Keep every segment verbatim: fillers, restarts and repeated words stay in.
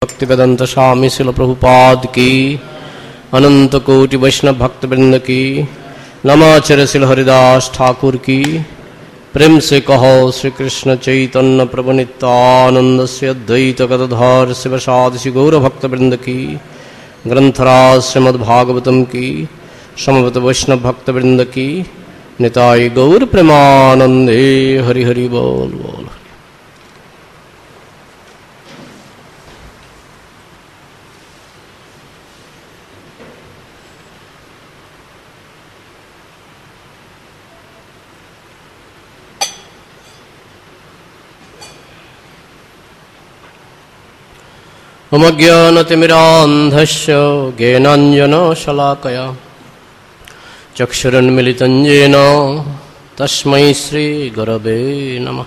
भक्तिवेदांत स्वामी शिल प्रभुपाद की, अनंत कोटि वैष्णव भक्त वृंद की, नमाचार्य शिल हरिदास ठाकुर की। प्रेम से कहो श्री कृष्ण चैतन्य प्रभु नित्यानंद से अद्वैत गदाधर शिवसादि श्री गौर भक्त वृंद की, ग्रंथराज श्रीमद्भागवतम की, समवेत वैष्णव भक्त वृंद की। निताय गौर प्रेमानंदे। हरि हरि बोल बोल। अमज्ञानतिमिरान्धस्य ज्ञानाञ्जनशलाकया चक्षुरुन्मिलितं येन तस्मै श्रीगुरवे नमः।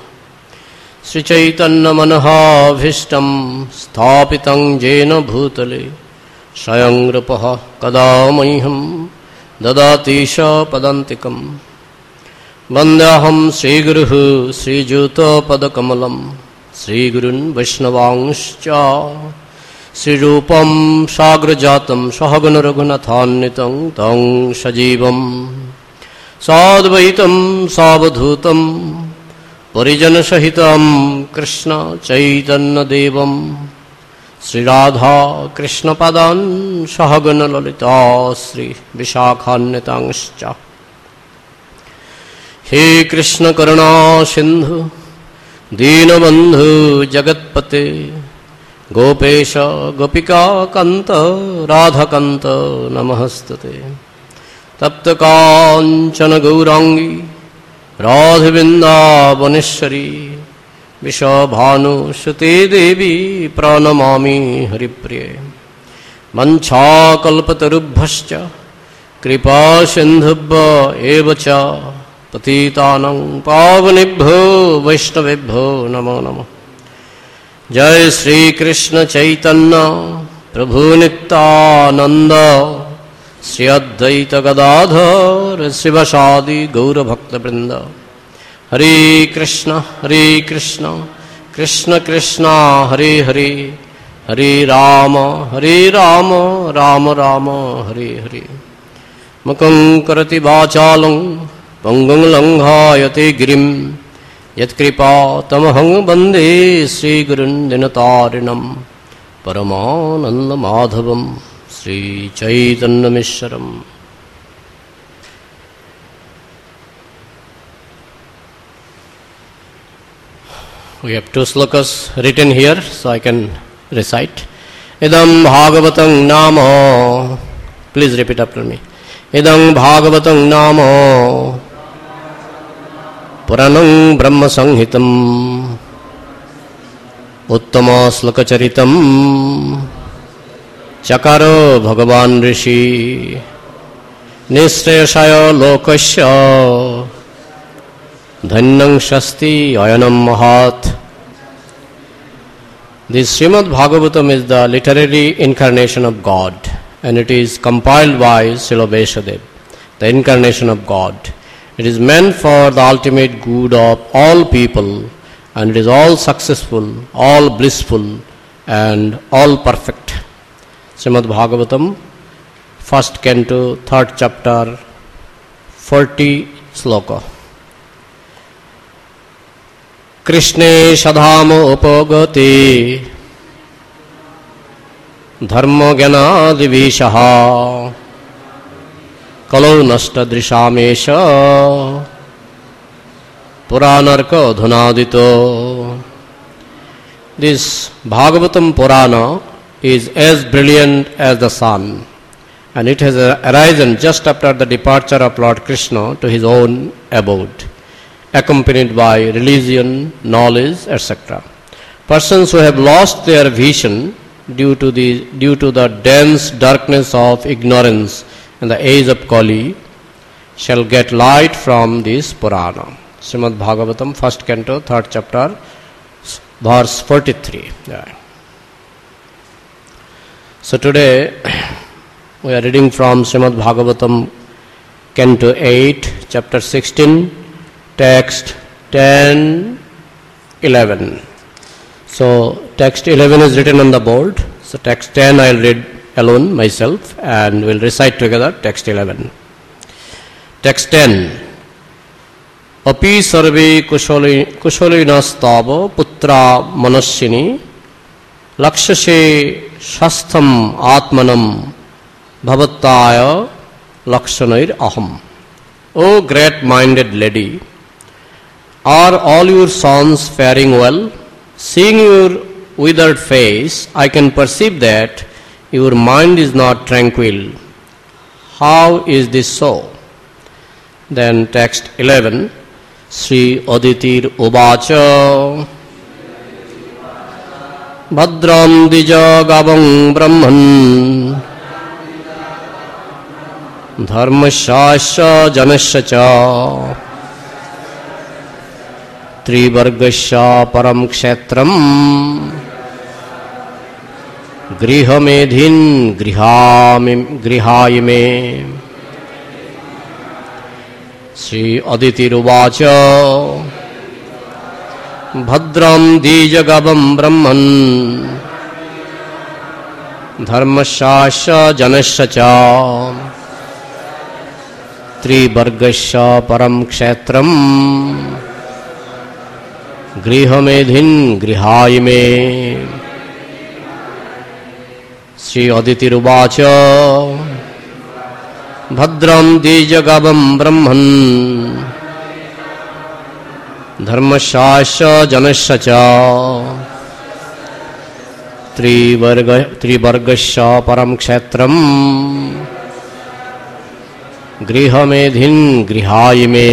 श्रीचैतन्यमनोभीष्टं स्थापितं येन भूतले स्वयं रूपः कदा मह्यं ददाति स पदान्तिकम्। वन्देऽहं श्रीगुरुः श्रीयुतपदकमलं श्रीगुरून् वैष्णवांश्च श्रीरूपं साग्रजातं सहगण रघुनाथान्वितं तं सजीवं साद्वैतं सावधूतं परिजनसहितं कृष्ण चैतन्यदेवं श्रीराधा कृष्णपदान् सहगण ललिता श्री विशाखान्वितांश्च। हे कृष्ण करुणा सिन्धु दीनबन्धु जगत्पते गोपेश गोपिका कांत राधाकांत नमस्तुते। तप्त कांचन गौरांगी राधवृंदावनेश्वरी विश्वभानुसुते देवी प्रणमामि हरिप्रिये। वंशाकल्पतरुभ्यश्च कृपा सिन्धुभ्य एव च पतितानां पावनेभ्यो वैष्णवेभ्यो नमो नमः। जय श्री कृष्ण चैतन्य प्रभु नित्यानंद श्री अद्वैत गदाधर शिवसादि गौर भक्त वृंद। हरे कृष्ण हरे कृष्ण कृष्ण कृष्ण हरे हरे, हरे राम हरे राम राम राम हरे हरे। मुखं करोति वाचालं पंगुं लंघयते गिरिं यत्कृपा तमहं वन्दे श्रीगुरुन् दिनतारिणं परमानन्दमाधवं श्रीचैतन्यमीश्वरम्। We have two slokas written here, so I can recite. Idam Bhagavatam Namo. Please repeat after me. Idam Bhagavatam Namo पुराणं ब्रह्म संहितं उत्तम श्लोकचरितं चकारो भगवान् ऋषि निःश्रेयसाय लोकस्य धन्यं शस्ति अयनं महत्। This Srimad Bhagavatam is the literary incarnation of God, and it is compiled by Srila Vyasadeva, the incarnation of God. It is meant for the ultimate good of all people, and it is all successful, all blissful, and all perfect. Srimad Bhagavatam, first canto, third chapter, forty sloka. Krishne sadhamo upagati dharma jnana divishaha कलौ नष्ट दृशामेश पुराणर्क धुनादितो। This Bhagavatam Purana is as brilliant as the sun, and it has arisen just after the departure of Lord Krishna to his own abode, accompanied by religion, knowledge, et cetera. Persons who have lost their vision due to the due to the dense darkness of ignorance in the age of Kali shall get light from this Purana. Srimad Bhagavatam, first canto, third chapter, verse forty-three. Yeah. So today we are reading from Srimad Bhagavatam, canto eight, chapter sixteen, text ten, eleven. So text eleven is written on the board. So text ten I'll read alone myself and we'll recite together text eleven. Text ten. Api sarve kushalinas-tava putra manasyini lakshase shastham atmanam bhavattaya lakshanair aham. O great-minded lady, are all your sons faring well? Seeing your withered face, I can perceive that your mind is not tranquil. How is this so? Then text eleven. Sri Aditir Uvacha Bhadram Dijagavang Brahman Dharmashasya Janasya Trivargasya Param Kshetram Grihamedhin Grihayime. Sri Aditi Ruvacha Bhadram Dijagavam Brahman Dharmashasya Janasya Trivargasya Param Kshetram Grihamedhin Grihayime. Sri Aditi Ruvacha Bhadram Dijagavam Brahman Dharmashasya Janasya Trivargasya Param Kshetram Grihamedhin Grihayime.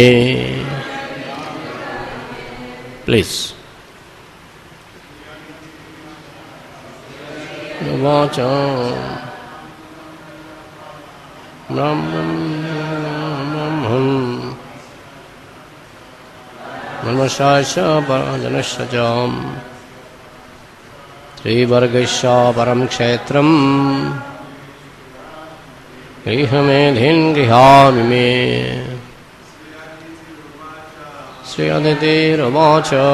Please. Vacha Brahman Dharmashasya Janasya Trivargasya Param Kshetram Grihamedhin Grihayime. Sri Aditi Ruvacha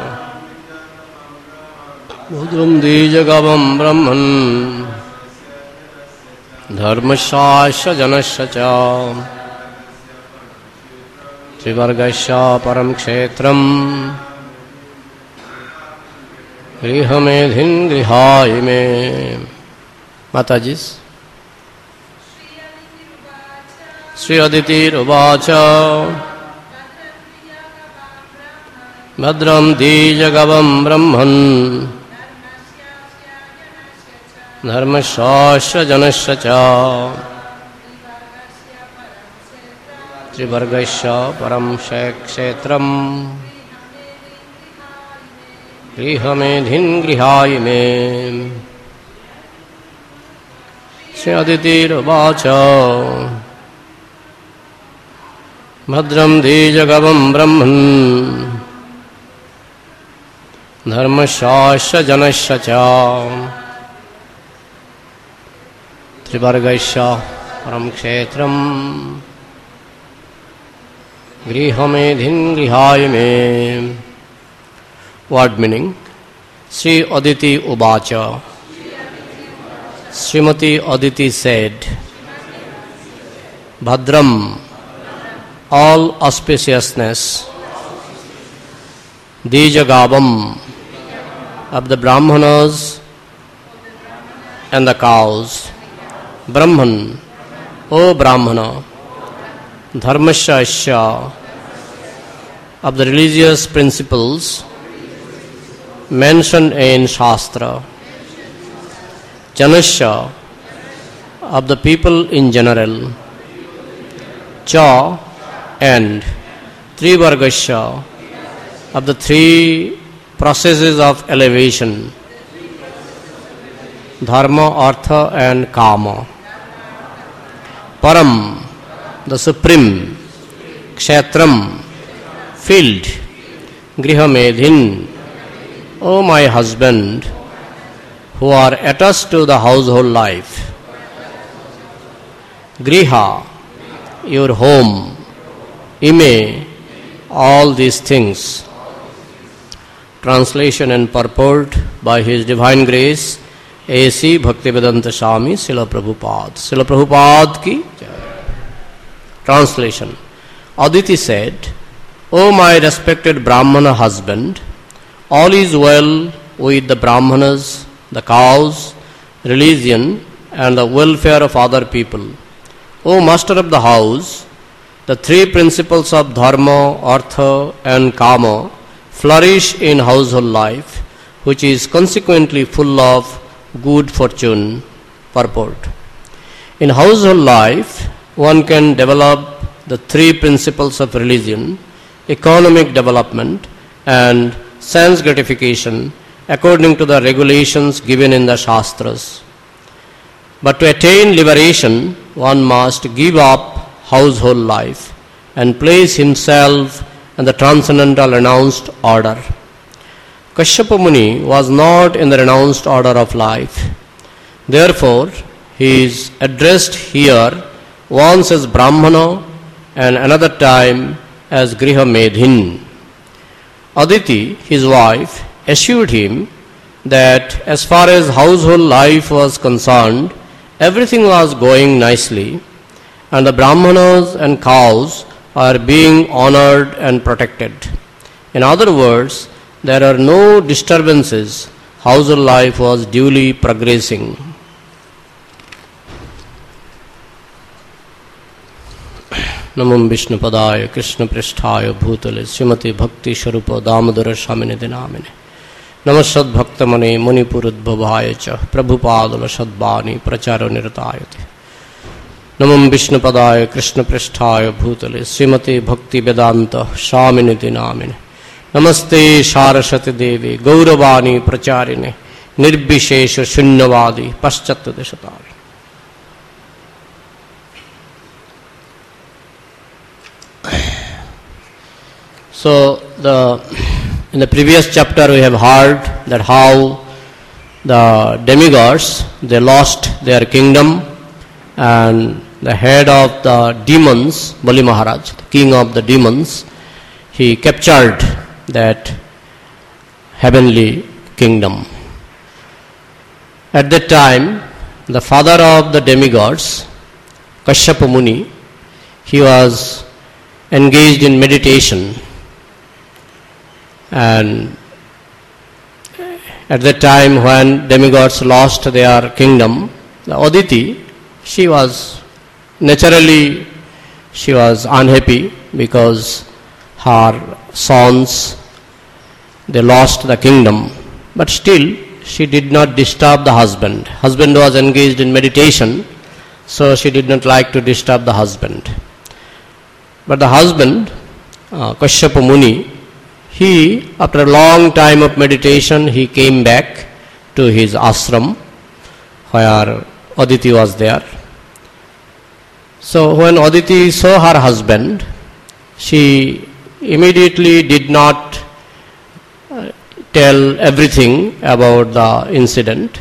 Bhadram Dijagavam Brahman Dharmashasya Janasya Trivargasya Param Kshetram Grihamedhin Grihayime. Matajis. Sri Aditi Ruvacha Bhadram Dijagavam Brahman Dharmashasya Janasya Trivargasya Param Kshetram Grihamedhin Grihayime. Sri Aditi Ruvacha Bhadram Dijagavam Brahman Dharmashasya Janasya Trivargasya Param Kshetram Grihamedhin Grihayime. Word meaning. Sri Aditi Uvacha. Srimati Aditi said, Bhadram, all auspiciousness, Dijagavam, of the Brahmanas and the cows, Brahman, O Brahmana, Dharmashasya, of the religious principles mentioned in Shastra, Janasya, of the people in general, Cha, and Trivargasya, of the three processes of elevation, Dharma, Artha and Kama, Param, the supreme, Kshetram, field, Grihamedhin, O my husband, who are attached to the household life, Griha, your home, Ime, all these things, Translation and purport by His Divine Grace A C Bhaktivedanta Swami Srila Prabhupada. Srila Prabhupada ki jai. Translation. Aditi said, O my respected Brahmana husband, all is well with the Brahmanas, the cows, religion, and the welfare of other people. O master of the house, the three principles of dharma, artha, and kama flourish in household life, which is consequently full of good fortune. Purport. In household life, one can develop the three principles of religion, economic development, and sense gratification according to the regulations given in the Shastras. But to attain liberation, one must give up household life and place himself in the transcendental renounced order. Kashyapa Muni was not in the renounced order of life. Therefore, he is addressed here once as Brahmana and another time as Griha Medhin. Aditi, his wife, assured him that as far as household life was concerned, everything was going nicely, and the Brahmanas and cows are being honored and protected. In other words, there are no disturbances. Household life was duly progressing. Namam Vishnu Padaya Krishna Pristhaya Bhutale Srimati Bhakti Sharupa Damodara Shamini Dinamine Namasad Bhaktamane Manipurudbhavaya Cha Prabhupadala Sadbani Prachara Niratayate Namam Vishnu Padaya Krishna Pristhaya Bhutale Srimati Bhakti Vedanta Shamini Namine Namaste Saraswati Devi Gauravani Pracharine Nirbishesha Shunyavadi Paschatya Deshatari. So the in the previous chapter we have heard that how the demigods, they lost their kingdom, and the head of the demons, Bali Maharaj, the king of the demons, he captured that heavenly kingdom. At that time, the father of the demigods, Kashyapa Muni, he was engaged in meditation, and at that time when demigods lost their kingdom, the Aditi, she was naturally, she was unhappy because her sons, they lost the kingdom, but still she did not disturb the husband. Husband was engaged in meditation, so she did not like to disturb the husband. But the husband, uh, Kashyapa Muni, he, after a long time of meditation, he came back to his ashram where Aditi was there. So when Aditi saw her husband, she immediately did not uh, tell everything about the incident.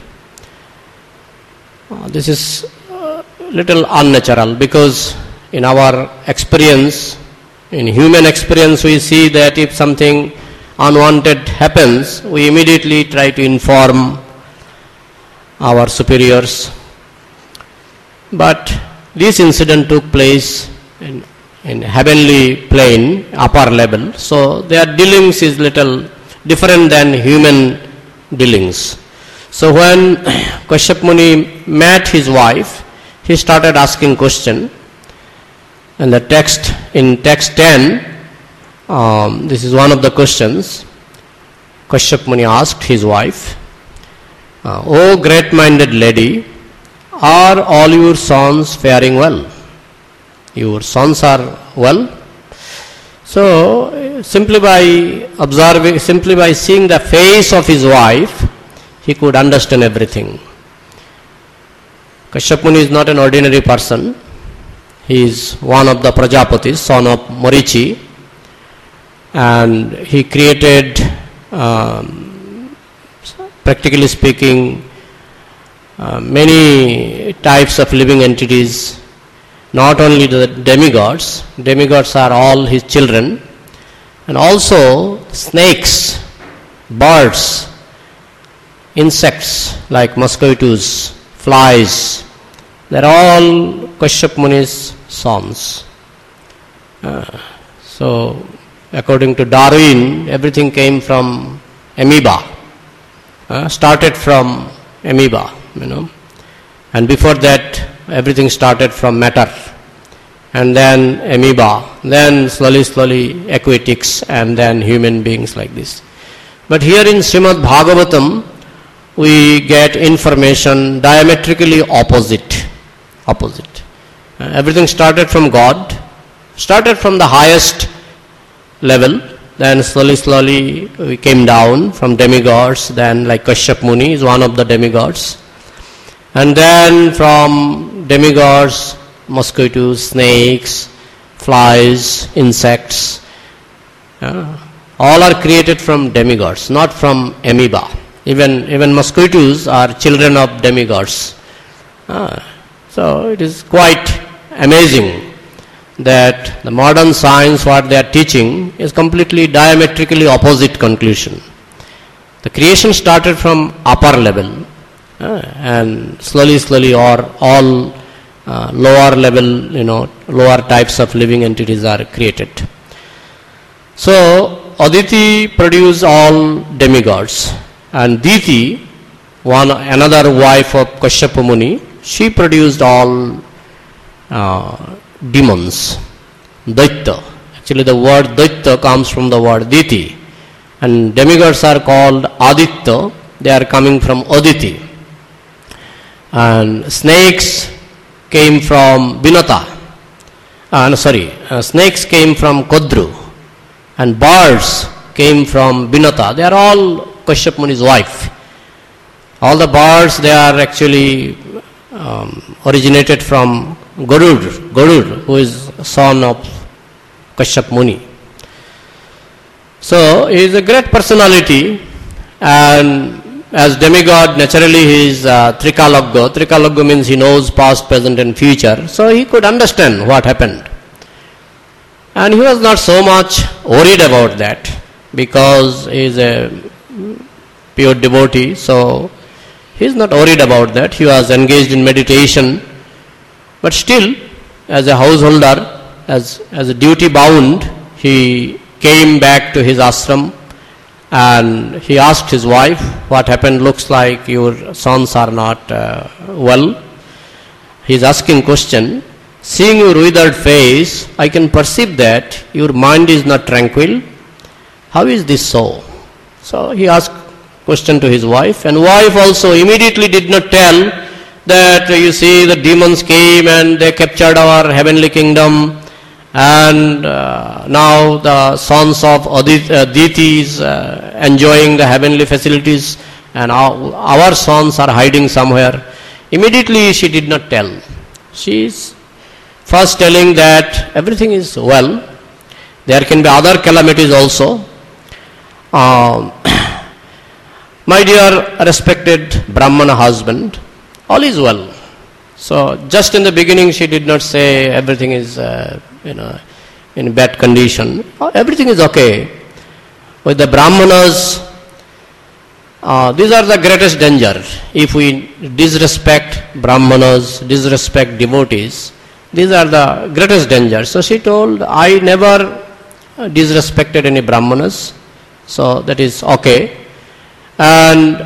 Uh, this is a little unnatural, because in our experience, in human experience, we see that if something unwanted happens, we immediately try to inform our superiors. But this incident took place in, in heavenly plane, upper level, so their dealings is little different than human dealings. So when Kashyapa Muni met his wife, he started asking question. And the text, in text ten, um, this is one of the questions. Kashyapa Muni asked his wife, uh, O great-minded lady, are all your sons faring well? Your sons are well? So, simply by observing, simply by seeing the face of his wife, he could understand everything. Kashyapa Muni is not an ordinary person. He is one of the Prajapatis, son of Marichi, and he created, um, practically speaking, uh, many types of living entities, not only the demigods, demigods are all his children, and also snakes, birds, insects like mosquitoes, flies, they are all Kashyap Muni's sons. Uh, so, according to Darwin, everything came from amoeba, uh, started from amoeba, you know, and before that everything started from matter, and then amoeba, then slowly, slowly aquatics, and then human beings like this. But here in Srimad Bhagavatam, we get information diametrically opposite. Opposite. Uh, everything started from God, started from the highest level, then slowly, slowly we came down from demigods, then like Kashyap Muni is one of the demigods, and then from demigods, mosquitoes, snakes, flies, insects, uh, all are created from demigods, not from amoeba. Even, even mosquitoes are children of demigods. Uh, so it is quite amazing that the modern science, what they are teaching, is completely diametrically opposite conclusion. The creation started from upper level, uh, and slowly, slowly, or all uh, lower level, you know, lower types of living entities are created. So Aditi produced all demigods, and Diti, one another wife of Kashyapa Muni, she produced all uh, demons, Daitya. Actually the word Daitya comes from the word Diti, and demigods are called Aditya, they are coming from Aditi. And snakes came from Binata, uh, no, sorry, uh, snakes came from Kodru, and birds came from Binata. They are all Kashyap Muni's wife. All the birds, they are actually um, originated from Garud, Garud, who is son of Kashyap Muni. So he is a great personality, and as demigod, naturally he is uh, Trikalagga. Trikalagga means he knows past, present and future. So he could understand what happened. And he was not so much worried about that, because he is a pure devotee. So he is not worried about that. He was engaged in meditation. But still, as a householder, as, as a duty bound, he came back to his ashram, and he asked his wife, what happened? Looks like your sons are not uh, well. He is asking question. Seeing your withered face, I can perceive that your mind is not tranquil. How is this so? So he asked question to his wife, and wife also immediately did not tell that, you see, the demons came and they captured our heavenly kingdom, and uh, now the sons of Adit, uh, Diti is uh, enjoying the heavenly facilities, and our, our sons are hiding somewhere. Immediately she did not tell. She is first telling that everything is well. There can be other calamities also. Um, my dear respected Brahmana husband, all is well. So just in the beginning she did not say everything is uh, you know in bad condition. Everything is okay. With the Brahmanas, uh, these are the greatest danger. If we disrespect Brahmanas, disrespect devotees, these are the greatest danger. So she told, I never disrespected any Brahmanas, so that is okay. And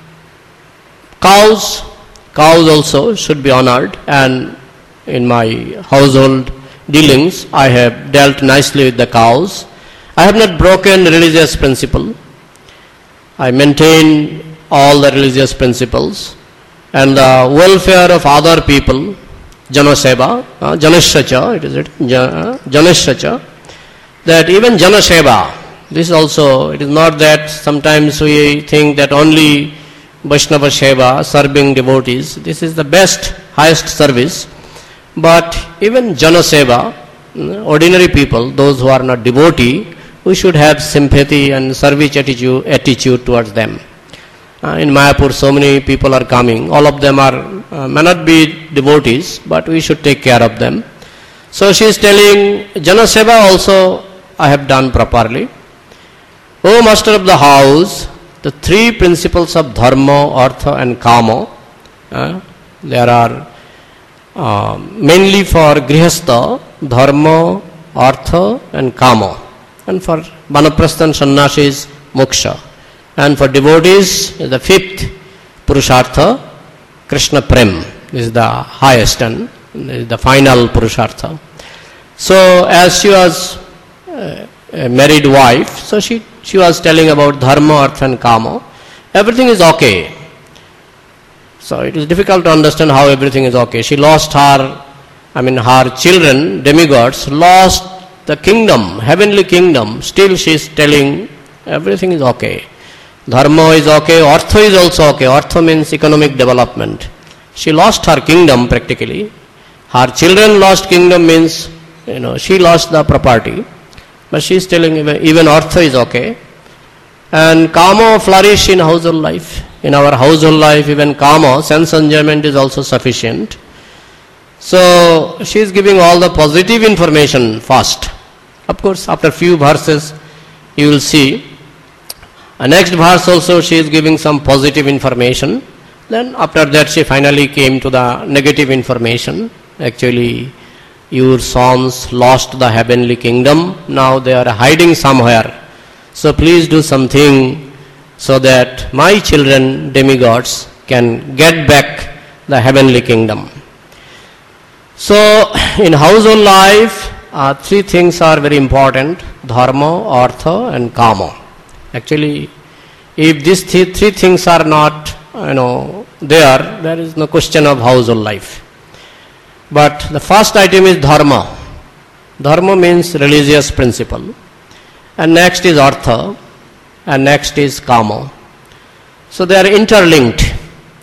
cows, cows also should be honored, and in my household dealings I have dealt nicely with the cows. I have not broken religious principle. I maintain all the religious principles, and the welfare of other people, Janaseva, uh, Janashacha, it is it, uh, Janashacha, that even Janaseva, this is also, it is not that sometimes we think that only Vaishnava Seva, serving devotees, this is the best, highest service, but even Janaseva, ordinary people, those who are not devotee, we should have sympathy and service attitude, attitude towards them. Uh, in Mayapur, so many people are coming. All of them are uh, may not be devotees, but we should take care of them. So she is telling, Janaseva also I have done properly. O master of the house, the three principles of dharma, artha and kama, uh, there are uh, mainly for grihastha, dharma, artha and kama, and for vanaprastha and sannyasis, moksha, and for devotees the fifth purushartha, Krishna prem, is the highest and is the final purushartha. So as she was uh, a married wife, so she she was telling about dharma, artha and kama. Everything is okay. So it is difficult to understand how everything is okay. She lost her, I mean her children, demigods, lost the kingdom, heavenly kingdom. Still she is telling everything is okay. Dharma is okay, artha is also okay. Artha means economic development. She lost her kingdom practically. Her children lost kingdom means, you know, she lost the property. But she is telling even, even artha is okay. And kama flourish in household life. In our household life, even kama, sense enjoyment is also sufficient. So she is giving all the positive information first. Of course, after few verses, you will see. A next verse also she is giving some positive information. Then after that she finally came to the negative information. Actually, your sons lost the heavenly kingdom. Now they are hiding somewhere. So please do something so that my children, demigods, can get back the heavenly kingdom. So in household life, uh, three things are very important: dharma, artha and kama. Actually, if these three, three things are not, you know, there, there is no question of household life. But the first item is dharma. Dharma means religious principle. And next is artha. And next is kama. So they are interlinked.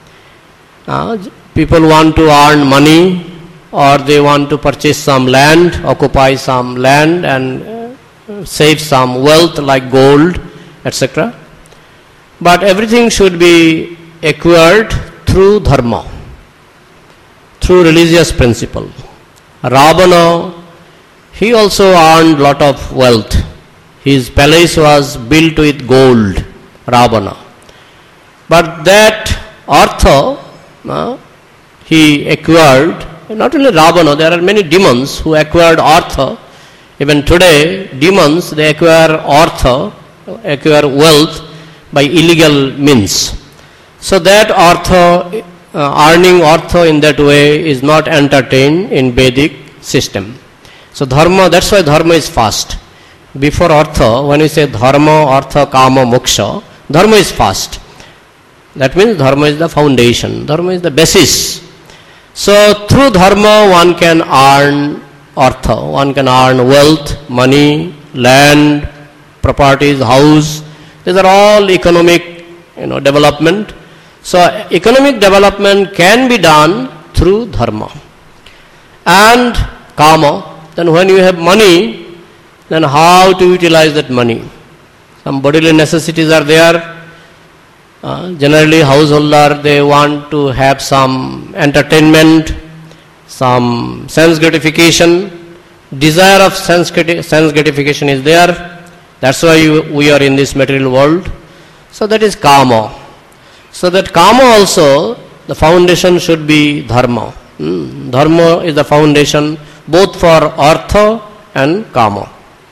Uh, people want to earn money, or they want to purchase some land, occupy some land and uh, save some wealth like gold, et cetera. But everything should be acquired through dharma, through religious principle. Ravana, he also earned lot of wealth. His palace was built with gold, Ravana. But that artha, uh, he acquired, not only Ravana, there are many demons who acquired artha. Even today, demons, they acquire artha, acquire wealth by illegal means. So that artha, uh, earning artha in that way is not entertained in Vedic system. So dharma, that's why dharma is fast. Before artha, when you say dharma, artha, kama, moksha, dharma is fast. That means dharma is the foundation, dharma is the basis. So through dharma one can earn artha, one can earn wealth, money, land, properties, house. These are all economic, you know, development. So economic development can be done through dharma. And kama, then when you have money, then how to utilize that money? Some bodily necessities are there. Uh, generally householder, they want to have some entertainment, some sense gratification. Desire of sense, sense gratification is there. That's why you, we are in this material world. So that is kama. So that kama also, the foundation should be dharma. Hmm. Dharma is the foundation both for artha and kama.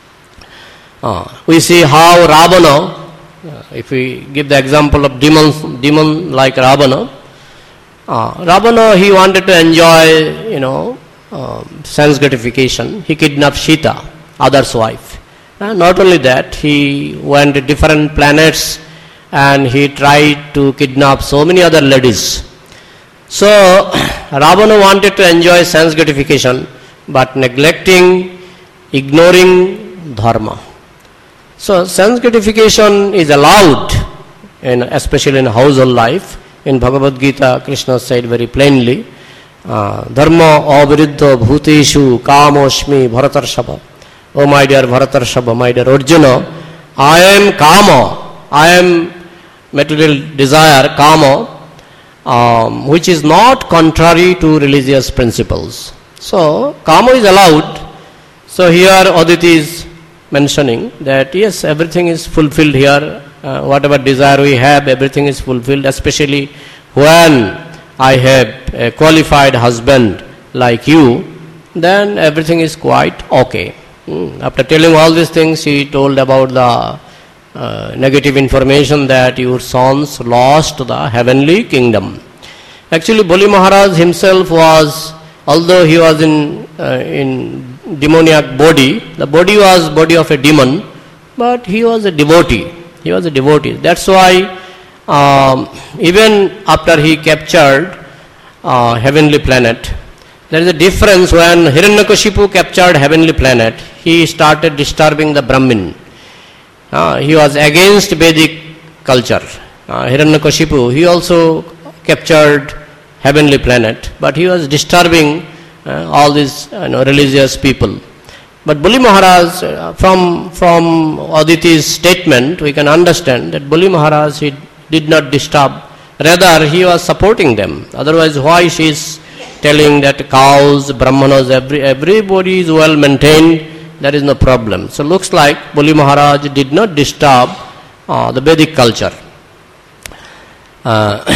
Uh, we see how Ravana, uh, if we give the example of demons, demon like Ravana, uh, Ravana, he wanted to enjoy, you know, uh, sense gratification. He kidnapped Sita, other's wife. Uh, not only that, he went to different planets and he tried to kidnap so many other ladies. So Ravana wanted to enjoy sense gratification, but neglecting, ignoring dharma. So sense gratification is allowed, in, especially in household life. In Bhagavad Gita, Krishna said very plainly, Dharma aviruddha bhuteshu kamoshmi bharatarshava. Oh my dear Bharatarshava, my dear Arjuna, I am kama, I am material desire, kama, um, which is not contrary to religious principles. So kama is allowed. So here Aditi is mentioning that yes, everything is fulfilled here. Uh, whatever desire we have, everything is fulfilled, especially when I have a qualified husband like you, then everything is quite okay. Hmm. After telling all these things, she told about the uh, negative information that your sons lost the heavenly kingdom. Actually, Bali Maharaj himself was, although he was in uh, in demoniac body, the body was body of a demon, but he was a devotee. He was a devotee. That's why um, even after he captured uh, heavenly planet, there is a difference. When Hiranyakashipu captured heavenly planet, he started disturbing the Brahmin. Uh, he was against Vedic culture. Uh, Hiranyakashipu, he also captured heavenly planet, but he was disturbing uh, all these you know, religious people. But Bali Maharaj, uh, from from Aditi's statement, we can understand that Bali Maharaj, he did not disturb. Rather, he was supporting them. Otherwise, why she is telling that cows, brahmanas, every, everybody is well maintained, there is no problem. So looks like Bali Maharaj did not disturb uh, the Vedic culture. Uh,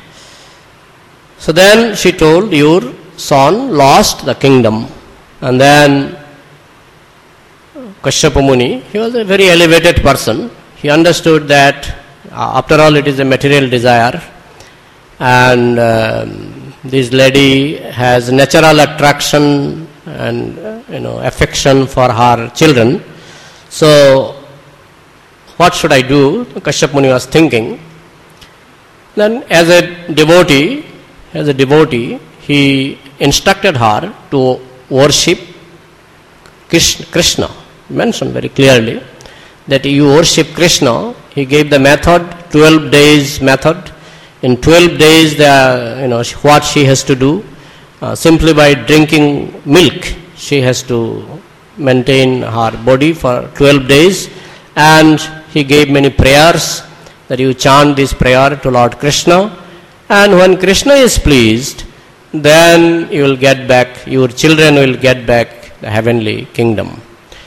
so then she told, your son lost the kingdom. And then Kashyapa Muni, he was a very elevated person. He understood that uh, after all it is a material desire, and um, this lady has natural attraction and uh, you know affection for her children. So what should I do? Kashyapa Muni was thinking. Then as a devotee, as a devotee, he instructed her to worship Krishna. Krishna. Mentioned very clearly that you worship Krishna. He gave the method, twelve days method. In twelve days, the you know what she has to do, uh, simply by drinking milk, she has to maintain her body for twelve days. And he gave many prayers that you chant this prayer to Lord Krishna, and when Krishna is pleased, then you will get back, your children will get back the heavenly kingdom.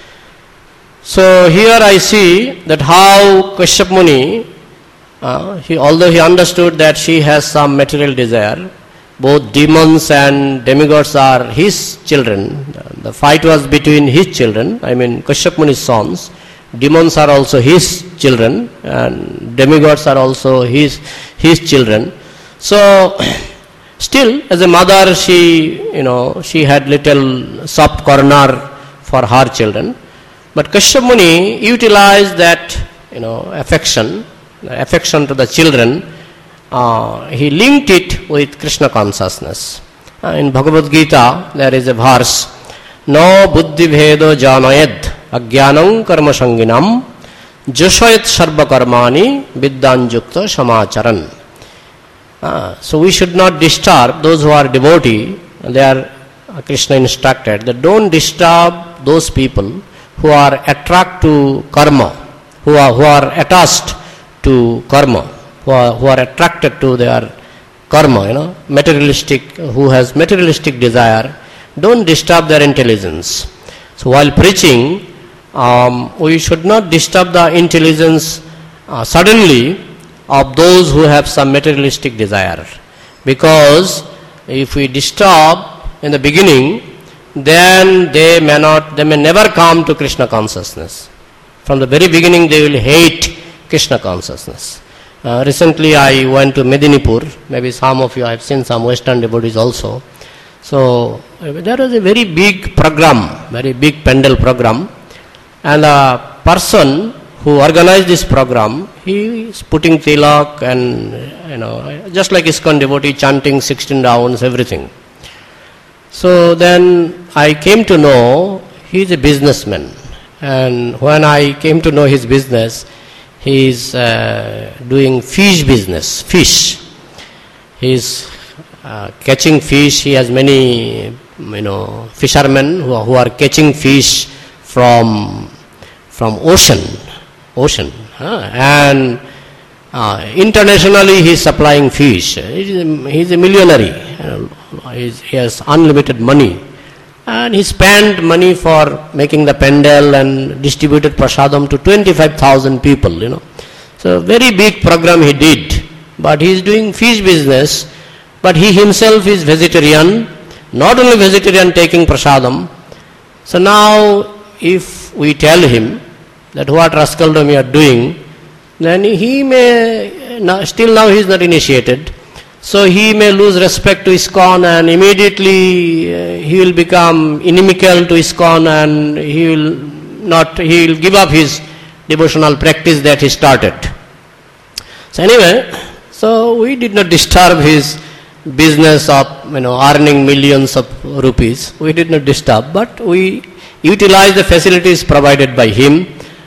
So here I see that how Kashyapa Muni, uh, he, although he understood that she has some material desire, both demons and demigods are his children. The fight was between his children, I mean Kashyapa Muni's sons. Demons are also his children, and demigods are also his his children. So still, as a mother, she you know she had little soft corner for her children. But Kashyapa Muni utilized that, you know, affection, affection to the children. Uh, he linked it with Krishna consciousness. Uh, in Bhagavad Gita, there is a verse: "No buddhi bhedo janayed ajnanam karma sanginam joshayat sarva karmani vidyanjukta samacharan." Uh, so we should not disturb those who are devotee. They are uh, Krishna instructed that don't disturb those people who are attracted to karma, who are who are attached to karma, who are, who are attracted to their karma, you know, materialistic, who has materialistic desire. Don't disturb their intelligence. So while preaching, um, we should not disturb the intelligence uh, suddenly of those who have some materialistic desire, because if we disturb in the beginning, then they may not, they may never come to Krishna consciousness. From the very beginning, they will hate Krishna consciousness. Uh, recently, I went to Medinipur. Maybe some of you have seen some Western devotees also. So there was a very big program, very big Pendal program, and a person who organized this program, he is putting tilak and you know just like ISKCON devotee, chanting sixteen rounds, everything. So then I came to know he is a businessman, and when I came to know his business, he is uh, doing fish business, fish. He is uh, catching fish. He has many, you know, fishermen who are, who are catching fish from from ocean, ocean, huh? and uh, internationally he is supplying fish. He is a, he is a millionaire. You know, he has unlimited money, And he spent money for making the pandal and distributed prasadam to twenty-five thousand people, you know. So very big program he did. But he is doing fish business, but he himself is vegetarian, not only vegetarian taking prasadam. So now if we tell him that what rascaldom you are doing, then he may, still now he is not initiated. So he may lose respect to ISKCON and immediately uh, he will become inimical to ISKCON and he will not, he will give up his devotional practice that he started. So anyway, so we did not disturb his business of, you know, earning millions of rupees. We did not disturb, but we utilized the facilities provided by him.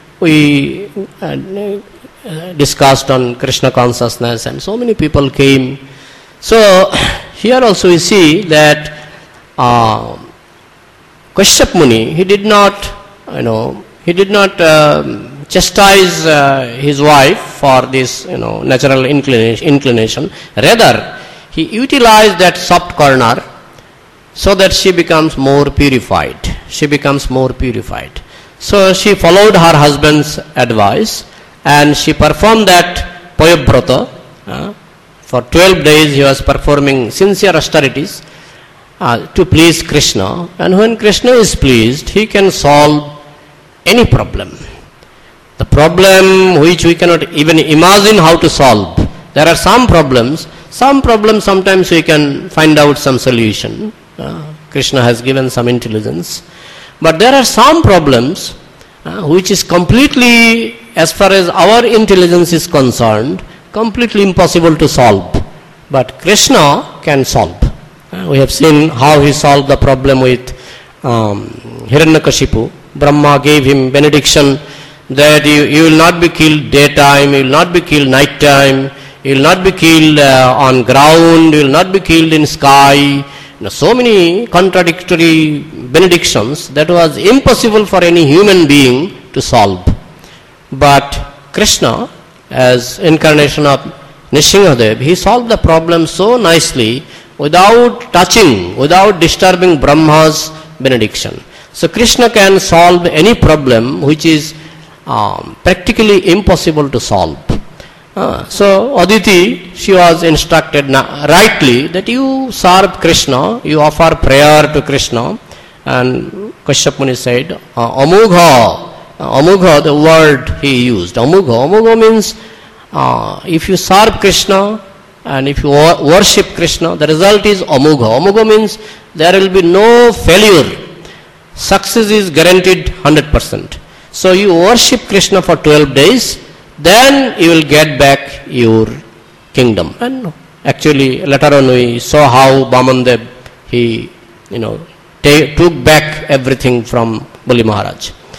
We uh, discussed on Krishna consciousness and so many people came. So here also we see that uh, Kashyap Muni, he did not, you know, he did not uh, chastise uh, his wife for this, you know, natural inclination, inclination. Rather, he utilized that soft corner so that she becomes more purified. She becomes more purified. So she followed her husband's advice and she performed that Payabrata. Uh, For twelve days he was performing sincere austerities uh, to please Krishna, and when Krishna is pleased, he can solve any problem. The problem which we cannot even imagine how to solve. There are some problems, some problems sometimes we can find out some solution. Uh, Krishna has given some intelligence. But there are some problems uh, which is completely, as far as our intelligence is concerned, completely impossible to solve. But Krishna can solve. Uh, we have seen how he solved the problem with um, Hiranyakashipu. Brahma gave him benediction that you, you will not be killed daytime, you will not be killed night time, you will not be killed uh, on ground, you will not be killed in sky. You know, so many contradictory benedictions that was impossible for any human being to solve. But Krishna, as incarnation of Nrsimhadev, he solved the problem so nicely without touching, without disturbing Brahma's benediction. So Krishna can solve any problem which is um, practically impossible to solve. Uh, so Aditi, she was instructed na- rightly that you serve Krishna, you offer prayer to Krishna. And Kashyap Muni said, uh, Amugha, uh, Amugha, the word he used, Amugha. Amugha means uh, if you serve Krishna and if you wo- worship Krishna, the result is Amugha. Amugha means there will be no failure. Success is guaranteed one hundred percent. So you worship Krishna for twelve days, then you will get back your kingdom. And actually later on we saw how Bamandev, he, you know, t- took back everything from Bali Maharaj.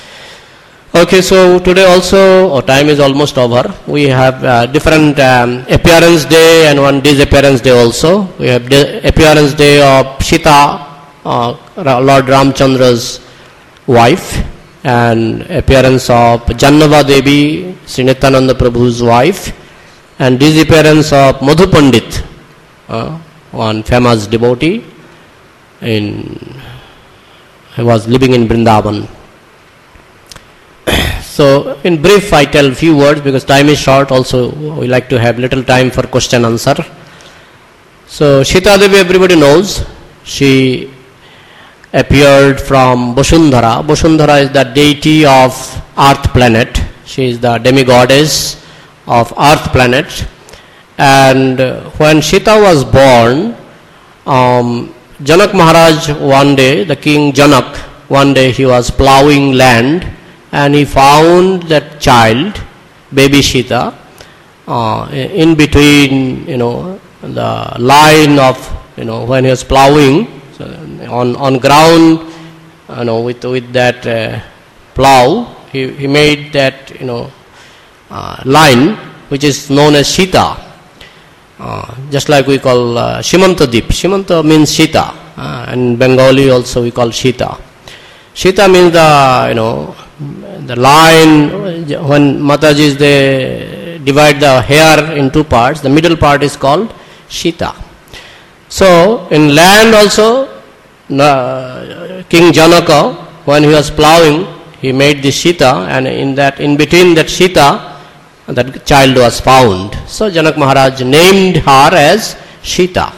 Okay, so today also, our time is almost over. We have uh, different um, appearance day and one disappearance day also. We have the appearance day of Sita, uh, Lord Ramchandra's wife, and appearance of Jannava Devi, Sri Nityananda Prabhu's wife, and disappearance of Madhu Pandit, uh, one famous devotee. In he was living in Vrindavan. So in brief I tell few words because time is short. Also we like to have little time for question answer. So Sita Devi everybody knows. She appeared from Vasundhara. Vasundhara is the deity of earth planet. She is the demigoddess of earth planet. And when Sita was born, um, Janak Maharaj one day, the king Janak, one day he was ploughing land and he found that child, baby Sita, uh, in between, you know, the line of, you know, when he was ploughing, so on, on ground, you know, with, with that uh, plough, he, he made that, you know, uh, line which is known as Sita. Uh, just like we call uh, Shimanta Deep. Shimanta means Sita. Uh, and Bengali also we call Sita. Sita means the, you know, the line, when Matajis they divide the hair in two parts, the middle part is called Sita. So in land also, uh, King Janaka, when he was plowing, he made the Sita, and in that, in between that Sita, that child was found. So Janak Maharaj named her as Sita.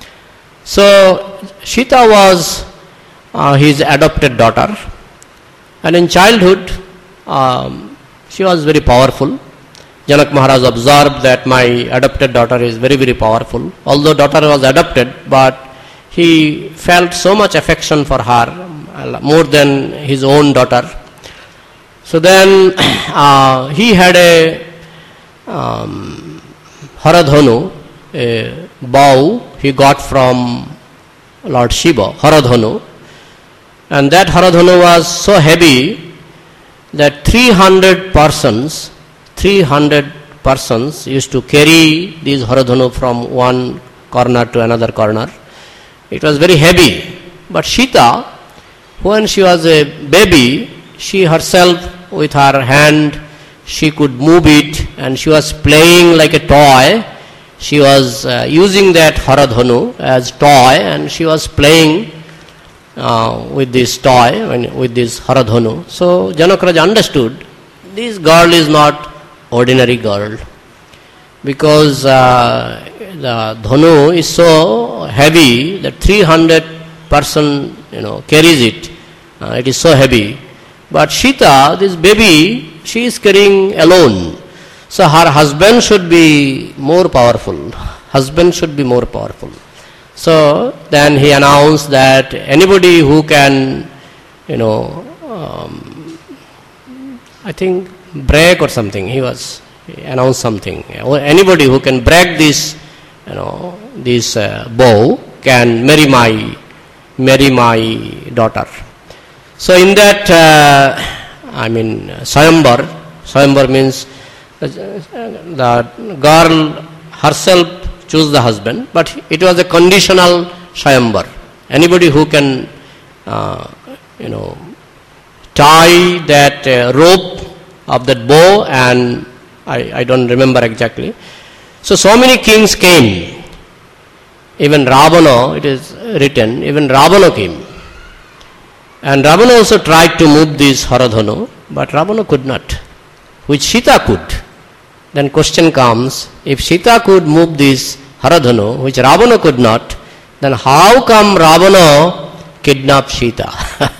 So Sita was uh, his adopted daughter, and in childhood um, she was very powerful. Janak Maharaj observed that my adopted daughter is very, very powerful. Although daughter was adopted, but he felt so much affection for her, more than his own daughter. So then uh, he had a um, Haradhanu, a bow he got from Lord Shiva, Haradhanu. And that Haradhanu was so heavy that three hundred persons, three hundred persons used to carry these Haradhanu from one corner to another corner. It was very heavy. But Sita, when she was a baby, she herself with her hand, she could move it, and she was playing like a toy. She was uh, using that Haradhanu as toy, and she was playing uh, with this toy, with this Haradhanu. So Janak Raja understood, this girl is not ordinary girl, because uh, the dhanu is so heavy that three hundred person, you know, carries it. Uh, it is so heavy. But Sita, this baby, she is carrying alone. So her husband should be more powerful. Husband should be more powerful. So then he announced that anybody who can, you know, um, I think break or something. He was he announced something. Anybody who can break this, you know, this uh, bow can marry my marry my daughter. So in that, uh, I mean, Swayamvar, Swayamvar means the girl herself chose the husband, but it was a conditional Swayamvar. Anybody who can, uh, you know, tie that uh, rope of that bow, and I, I don't remember exactly. So, so many kings came. Even Ravana, it is written, even Ravana came. And Ravana also tried to move this Haradhanu, but Ravana could not, which Sita could. Then question comes, if Sita could move this Haradhanu, which Ravana could not, then how come Ravana kidnapped Sita?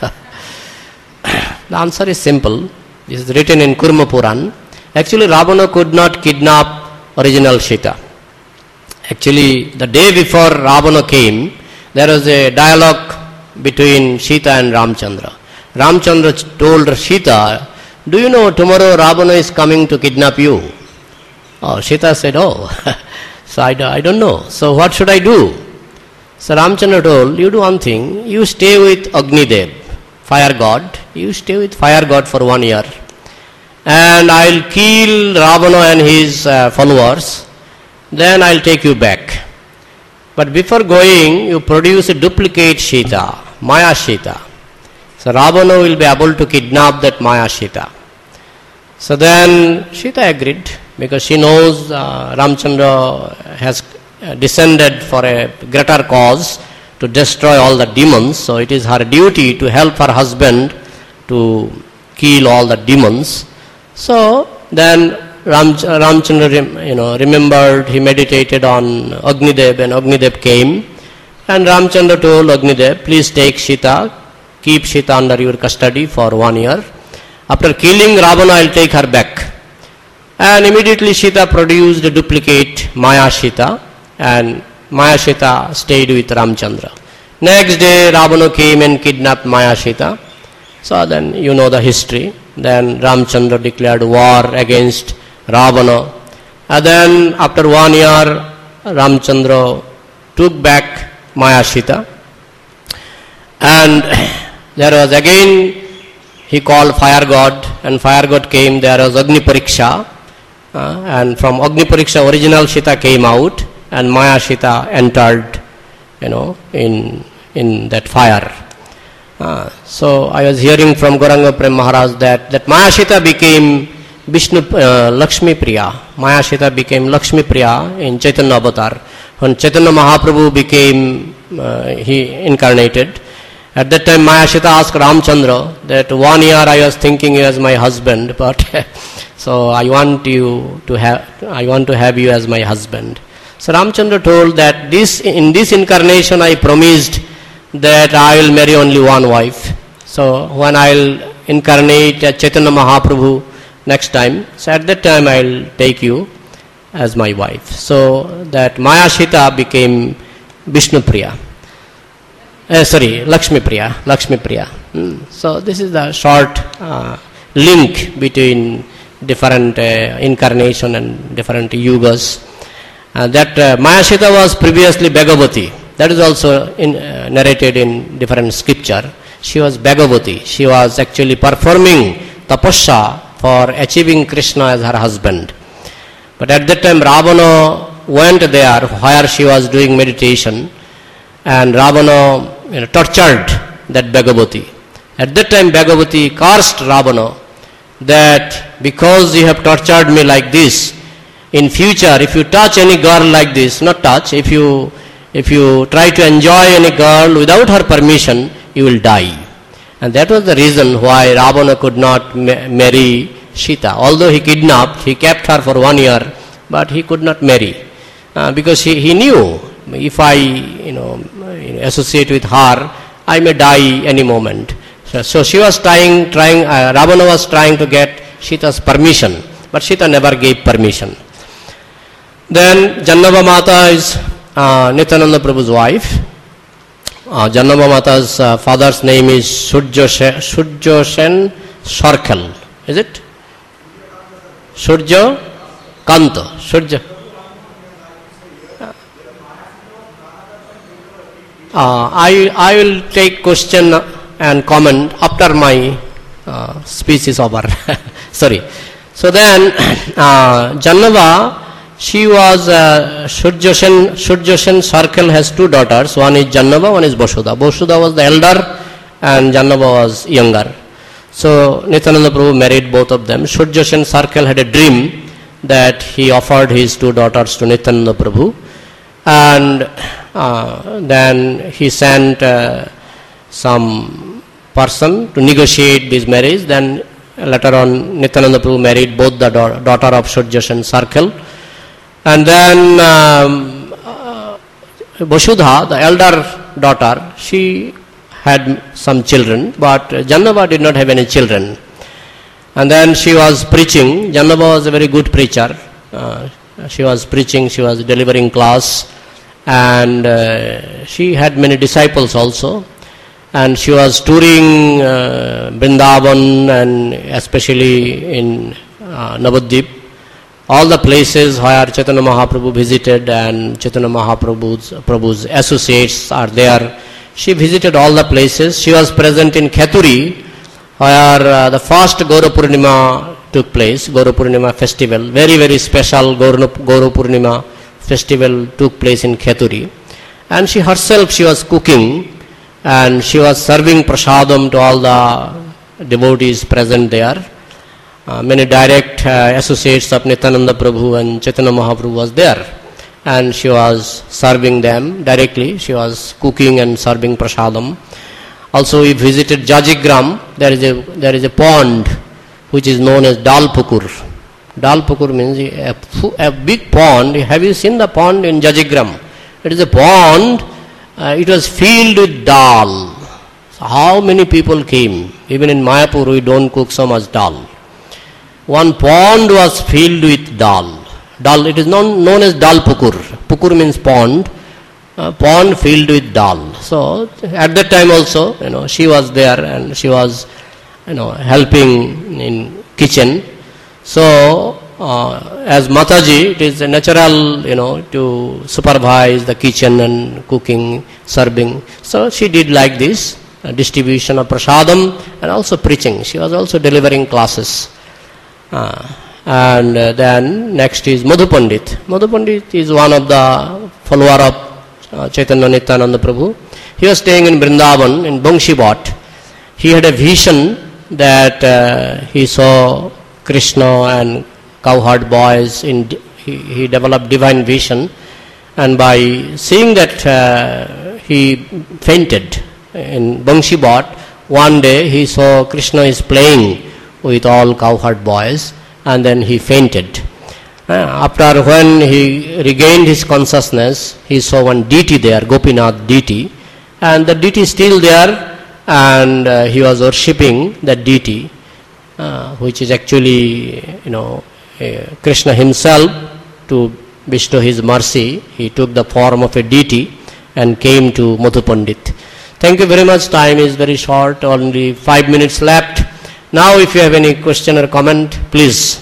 The answer is simple. This is written in Kurma Puran. Actually, Ravana could not kidnap original Sita. Actually, the day before Ravana came, there was a dialogue between Sita and Ramchandra. Ramchandra told Sita, do you know tomorrow Ravana is coming to kidnap you? Oh, Sita said, oh, so I, do, I don't know. So what should I do? So Ramchandra told, you do one thing, you stay with Agnidev, fire god. You stay with fire god for one year. And I'll kill Ravana and his uh, followers. Then I'll take you back. But before going, you produce a duplicate Sita, Maya Sita. So Ravana will be able to kidnap that Maya Sita. So then Sita agreed, because she knows uh, Ramchandra has descended for a greater cause to destroy all the demons. So it is her duty to help her husband to kill all the demons. So then Ram, Ramchandra, you know, remembered, he meditated on Agnidev, and Agnidev came, and Ramchandra told Agnidev, please take Sita, keep Sita under your custody for one year. After killing Ravana, I will take her back. And immediately Sita produced a duplicate Maya Sita, and Maya Sita stayed with Ramchandra. Next day, Ravana came and kidnapped Maya Sita. So then you know the history. Then Ramchandra declared war against Ravana. And then after one year, Ramchandra took back Maya Sita. And there was again, he called fire god, and fire god came. There was Agni Pariksha. Uh, and from Agni Pariksha, original Sita came out, and Maya Sita entered, you know, in, in that fire. Uh, so I was hearing from Gauranga Prem Maharaj that, that Maya Sita became Vishnu uh, Lakshmi Priya. Maya Sita became Lakshmi Priya in Chaitanya Avatar. When Chaitanya Mahaprabhu became, uh, he incarnated, At that time Mayasita asked Ramchandra that one year I was thinking you as my husband, but so I want you to have, I want to have you as my husband. So Ramchandra told that this, in this incarnation I promised that I will marry only one wife. So when I will incarnate as Chaitanya Mahaprabhu next time, so at that time I will take you as my wife. So that Mayasita became Vishnu Priya. Uh, sorry, Lakshmi Priya. Lakshmi Priya. Hmm. So this is the short uh, link between different uh, incarnation and different yugas. Uh, that uh, Mayasita was previously Bhagavati. That is also in, uh, narrated in different scripture. She was Bhagavati. She was actually performing tapasya for achieving Krishna as her husband. But at that time Ravana went there where she was doing meditation, and Ravana you know, tortured that Bhagavati. At that time Bhagavati cursed Ravana that because you have tortured me like this, in future if you touch any girl like this, not touch, if you if you try to enjoy any girl without her permission, you will die. And that was the reason why Ravana could not ma- marry Sita. Although he kidnapped, he kept her for one year, but he could not marry. Uh, because he, he knew, if I you know, associate with her, I may die any moment. So, so she was trying, trying uh, Ravana was trying to get Sita's permission, but Sita never gave permission. Then Jannava Mata is uh, Nityananda Prabhu's wife. Uh, Jannava Mata's uh, father's name is Surjo Sen Sarkal. Is it? Surjo Kanta. Surjo. Uh, I, I will take question and comment after my uh, speech is over. Sorry. So then, uh, Jannava, she was, uh, Surjosen, Surjosen Sarkal has two daughters. One is Jannava, one is Vasudha. Vasudha was the elder and Jannava was younger. So Nityananda Prabhu married both of them. Surjosen Sarkal had a dream that he offered his two daughters to Nityananda Prabhu. And uh, then he sent uh, some person to negotiate this marriage. Then later on Nityananda Prabhu married both the da- daughter of Surjosen Sarkal. And then um, uh, Vasudha, the elder daughter, she had some children, but Jannava did not have any children. And then she was preaching. Jannava was a very good preacher. Uh, she was preaching, she was delivering class, and uh, she had many disciples also. And she was touring uh, Vrindavan and especially in uh, Navadvip. All the places where Chaitanya Mahaprabhu visited and Chaitanya Mahaprabhu's Prabhu's associates are there. She visited all the places. She was present in Kheturi, where uh, the first Gaura Purnima took place, Gaura Purnima festival. Very, very special Gaura, Gaura Purnima festival took place in Kheturi. And she herself, she was cooking and she was serving prasadam to all the devotees present there. Uh, many direct uh, associates of Nityananda Prabhu and Chaitanya Mahaprabhu was there, and she was serving them directly. She was cooking and serving prasadam. Also, we visited Jajigram. There is a there is a pond which is known as Dalpukur. Dalpukur means a, a big pond. Have you seen the pond in Jajigram? It is a pond. Uh, it was filled with dal. So how many people came? Even in Mayapur, we don't cook so much dal. One pond was filled with dal. Dal, it is known, known as dal pukur. Pukur means pond. Uh, pond filled with dal. So at that time also, you know, she was there and she was, you know, helping in kitchen. So uh, as Mataji, it is natural, you know, to supervise the kitchen and cooking, serving. So she did like this, uh, distribution of prasadam and also preaching. She was also delivering classes. Uh, and uh, then next is Madhu Pandit. Madhu Pandit is one of the follower of uh, Chaitanya Nityananda Prabhu. He was staying in Vrindavan in Bangshibat. He had a vision that uh, he saw Krishna and cowherd boys. In he, he developed divine vision, and by seeing that uh, he fainted in Bangshi Bhat, one day he saw Krishna is playing with all cowherd boys, and then he fainted. Uh, after when he regained his consciousness, he saw one deity there, Gopinath deity, and the deity is still there, and uh, he was worshipping that deity, uh, which is actually, you know, uh, Krishna himself. To bestow his mercy, he took the form of a deity and came to Madhu Pandit. Thank you very much. Time is very short, only five minutes left. Now if you have any question or comment, please.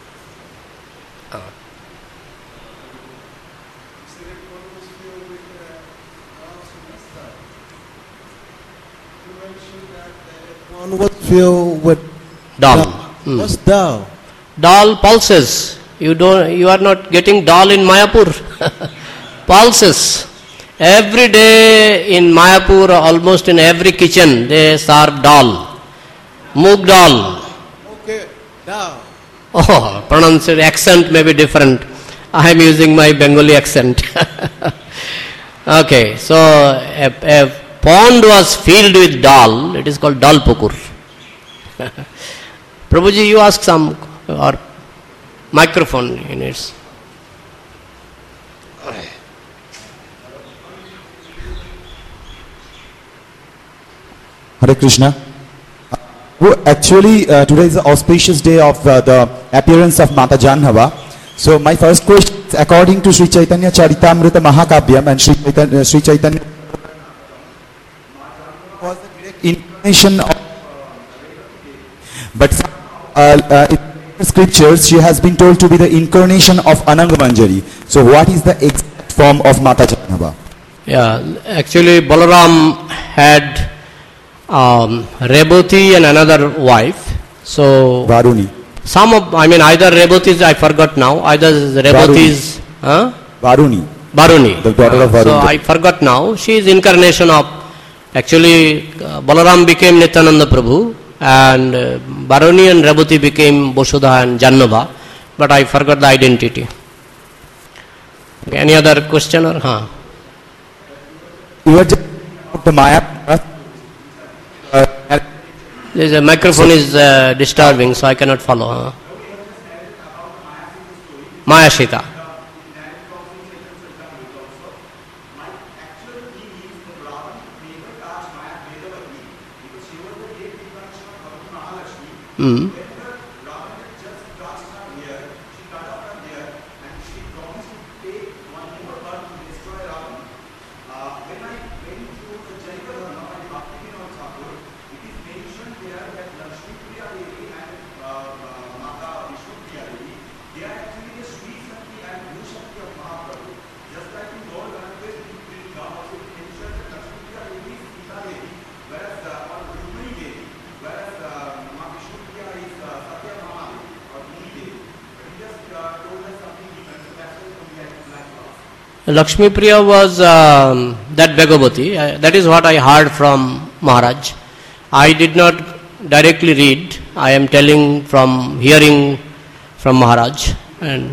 One was filled with Dal. Hmm. What's dal? Dal pulses. You don't. You are not getting dal in Mayapur. Pulses. Every day in Mayapur, almost in every kitchen, they serve dal. Moog dal. Okay, dal. Oh, pronunciation accent may be different. I am using my Bengali accent. Okay, so a, a pond was filled with dal. It is called dal pukur. Prabhuji, you ask some or microphone in its. Hare Krishna. Uh, actually, uh, today is the auspicious day of uh, the appearance of Mata Janhava. So my first question is, according to Sri Chaitanya Charitamrita Mahakavyam and Sri Chaitanya, Sri Chaitanya was the direct incarnation of, but uh, uh, in scriptures she has been told to be the incarnation of Ananga Manjari. So what is the exact form of Mata Janhava? Yeah, actually Balaram had um, Rebhuti and another wife. So Varuni. Some of, I mean, either Rebhuti, I forgot now, either Rebhuti is, huh? Varuni. Varuni. The daughter of Varuni. So I forgot now. She is incarnation of, actually, uh, Balaram became Nityananda Prabhu, and uh, Varuni and Rebhuti became Bosudha and Jannava, but I forgot the identity. Okay, any other question or, huh? You were just the Maya. Uh, There's a microphone is uh, disturbing, so I cannot follow. Huh? Mayashita. Mm. Lakshmi Priya was um, that Bhagavati. Uh, that is what I heard from Maharaj. I did not directly read. I am telling from hearing from Maharaj. And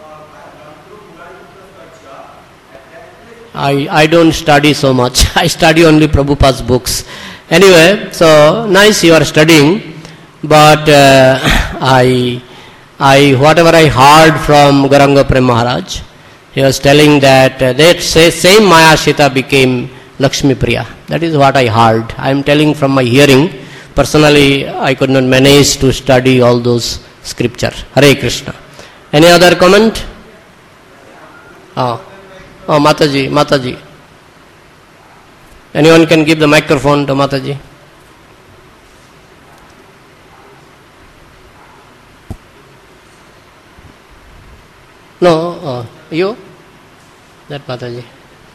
I, I don't study so much. I study only Prabhupada's books. Anyway, so nice you are studying. But uh, I, I, whatever I heard from Gauranga Prem Maharaj, he was telling that uh, that say, same Mayashita became Lakshmi Priya. That is what I heard. I am telling from my hearing. Personally, I could not manage to study all those scripture. Hare Krishna. Any other comment? Oh, oh Mataji, Mataji. Anyone can give the microphone to Mataji? No, oh, you? That Mataji.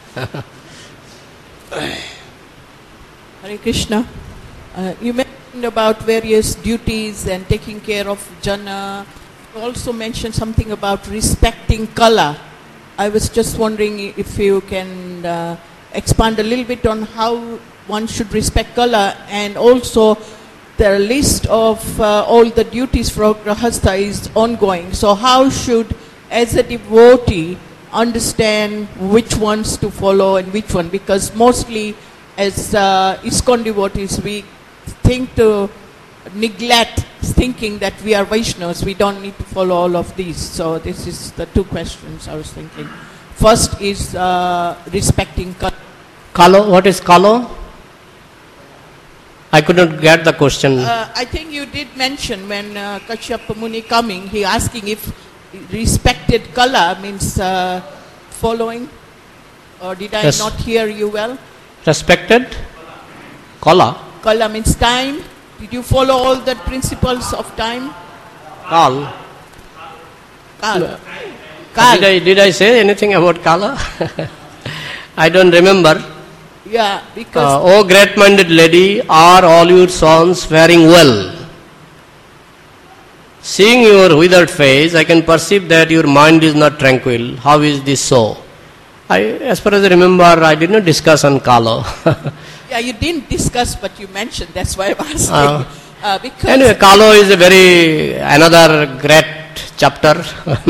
Hare Krishna. Uh, you mentioned about various duties and taking care of jana. You also mentioned something about respecting kala. I was just wondering if you can uh, expand a little bit on how one should respect kala, and also the list of uh, all the duties for grahastha is ongoing. So how should, as a devotee, understand which ones to follow and which one? Because mostly as uh, ISKCON devotees, we think to neglect thinking that we are Vaishnavas, we don't need to follow all of these. So this is the two questions I was thinking. First is uh, respecting color. Kalo, what is kalo? I could not get the question. Uh, I think you did mention when uh, Kashyapa Muni coming, he asking if respected kala means uh, following, or did I Yes. not hear you well? Respected? Kala? Kala means time. Did you follow all the principles of time? Kal. Kal. Did Kal. I, did I say anything about kala? I don't remember. Yeah, because Uh, oh great-minded lady, are all your sons faring well? Seeing your withered face, I can perceive that your mind is not tranquil. How is this so? I, as far as I remember, I did not discuss on kala. yeah, you didn't discuss, but you mentioned. That's why I'm asking. Uh, uh, because Anyway, kalo is a very another great chapter.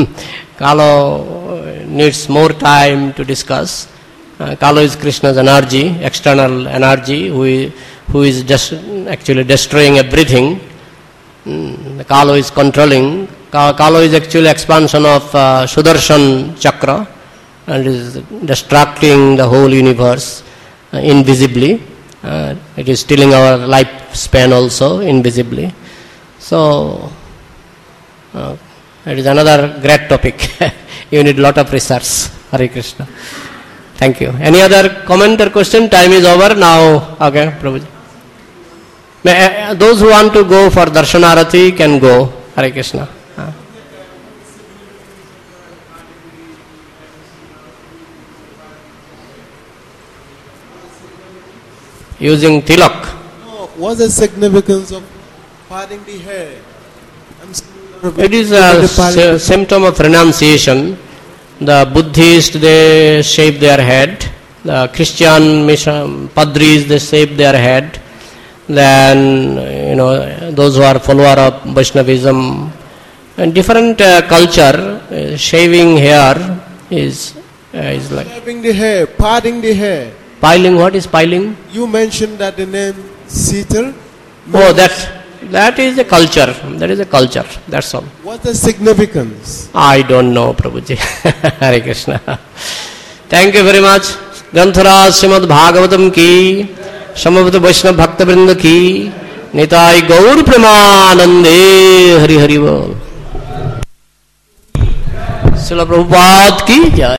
Kalo needs more time to discuss. Uh, Kalo is Krishna's energy, external energy, who is, who is just actually destroying everything. Mm, the Kalo is controlling. Ka- Kalo is actually expansion of uh, Sudarshan chakra and is distracting the whole universe uh, invisibly. Uh, it is stealing our lifespan also invisibly. So, uh, it is another great topic. You need lot of research. Hare Krishna. Thank you. Any other comment or question? Time is over now. Okay, Prabhuji. May, uh, those who want to go for Darshanarati can go. Hare Krishna. Uh. Using tilak. No, what's the significance of parting the hair? I'm still It is a sy- symptom of renunciation. The Buddhists, they shave their head. The Christian mission, Padris, they shave their head. Then, you know, those who are follower of Vaishnavism, and different uh, culture, uh, shaving hair is uh, is like Shaving the hair, parting the hair. piling. What is piling? You mentioned that the name Seetal. Oh, that that is a culture. That is a culture. That's all. What's the significance? I don't know, Prabhuji. Hare Krishna. Thank you very much. Granthara Srimad Bhagavatam ki, Samavata Vaishnava Bhakta Vrinda ki, Nitai Gaur Premanande Hari Hari Bol. Srila Prabhupada ki jai.